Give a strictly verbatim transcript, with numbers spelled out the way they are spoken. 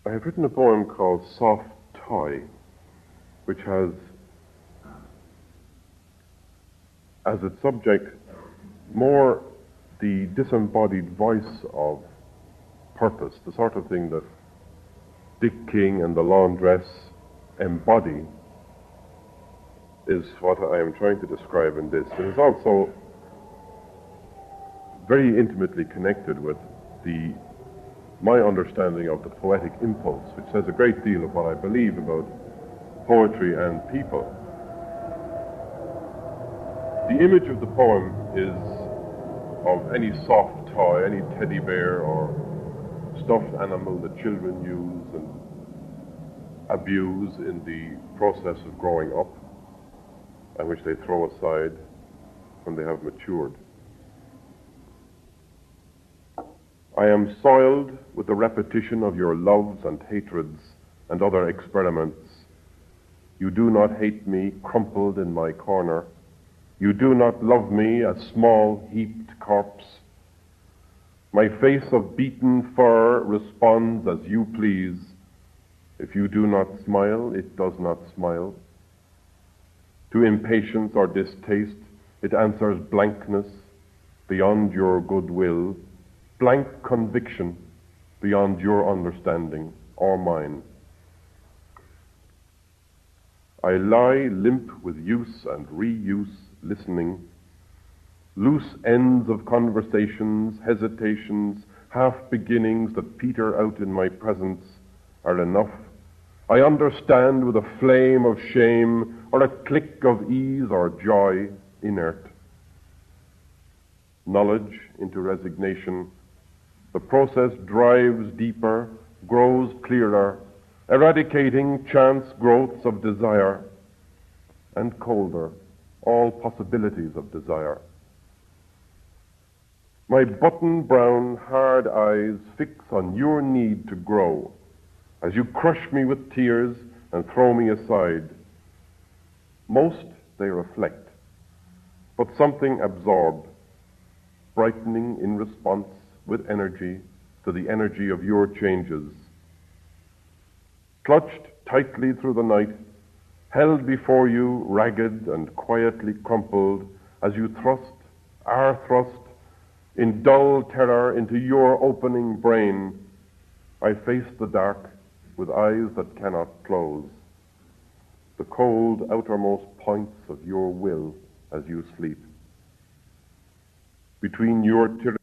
I have written a poem called Soft Toy, which has as its subject more the disembodied voice of purpose, the sort of thing that Dick King and the Laundress embody, is what I am trying to describe in this. It is also very intimately connected with the my understanding of the poetic impulse, which says a great deal of what I believe about poetry and people. The image of the poem is of any soft toy, any teddy bear or stuffed animal that children use and abuse in the process of growing up, and which they throw aside when they have matured. I am soiled with the repetition of your loves and hatreds and other experiments. You do not hate me, crumpled in my corner. You do not love me, a small, heaped corpse. My face of beaten fur responds as you please. If you do not smile, it does not smile. To impatience or distaste, it answers blankness beyond your goodwill, blank conviction beyond your understanding or mine. I lie limp with use and reuse, listening. Loose ends of conversations, hesitations, half-beginnings that peter out in my presence are enough. I understand with a flame of shame or a click of ease or joy, inert. Knowledge into resignation. The process drives deeper, grows clearer, eradicating chance growths of desire, and colder, all possibilities of desire. My button-brown, hard eyes fix on your need to grow as you crush me with tears and throw me aside. Most they reflect, but something absorb, brightening in response with energy to the energy of your changes. Clutched tightly through the night, held before you ragged and quietly crumpled as you thrust, are thrust, in dull terror into your opening brain, I face the dark with eyes that cannot close, the cold outermost points of your will as you sleep. Between your tyranny